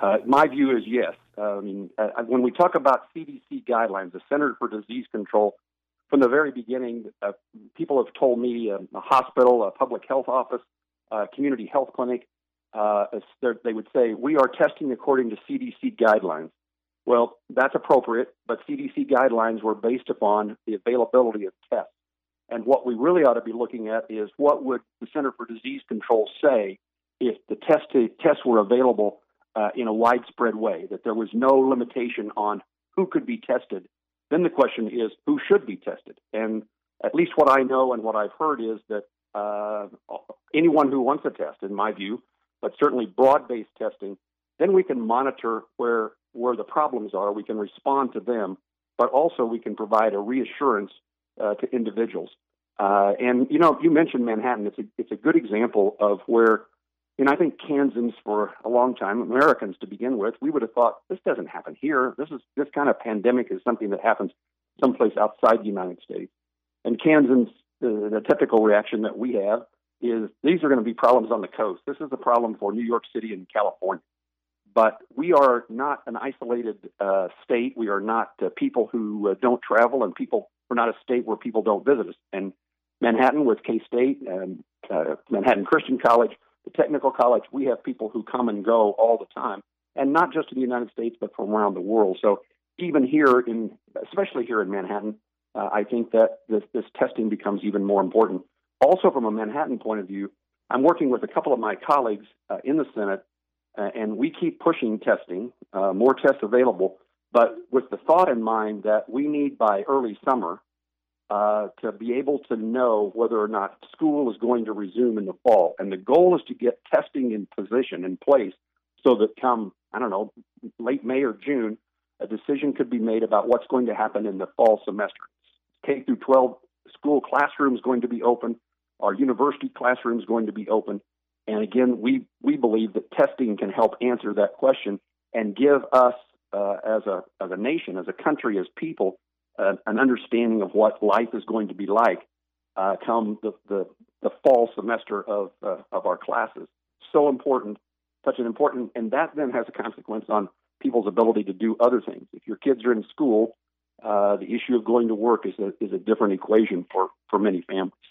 My view is yes. When we talk about CDC guidelines, the Center for Disease Control, from the very beginning, people have told me a hospital, a public health office, a community health clinic, they would say, we are testing according to CDC guidelines. Well, that's appropriate, but CDC guidelines were based upon the availability of tests. And what we really ought to be looking at is what would the Center for Disease Control say if the tests were available in a widespread way, that there was no limitation on who could be tested. Then the question is, who should be tested? And at least what I know and what I've heard is that anyone who wants a test, in my view, but certainly broad-based testing, then we can monitor where the problems are. We can respond to them, but also we can provide a reassurance to individuals. And, you mentioned Manhattan. It's a good example of where, I think Kansans for a long time, Americans to begin with, we would have thought this doesn't happen here. This kind of pandemic is something that happens someplace outside the United States. And Kansans, the typical reaction that we have is these are going to be problems on the coast. This is a problem for New York City and California. But we are not an isolated state. We are not people who don't travel, and we're not a state where people don't visit us. And Manhattan with K-State and Manhattan Christian College, the technical college, we have people who come and go all the time, and not just in the United States, but from around the world. So even here, especially here in Manhattan, I think that this testing becomes even more important. Also, from a Manhattan point of view, I'm working with a couple of my colleagues in the Senate, and we keep pushing testing, more tests available, but with the thought in mind that we need by early summer to be able to know whether or not school is going to resume in the fall. And the goal is to get testing in position, in place, so that come, late May or June, a decision could be made about what's going to happen in the fall semester. K through 12 school classrooms going to be open. Our university classrooms going to be open. And again, we believe that testing can help answer that question and give us, as a nation, as a country, as people, an understanding of what life is going to be like come the fall semester of our classes. So important, such an important, and that then has a consequence on people's ability to do other things. If your kids are in school, the issue of going to work is a different equation for many families.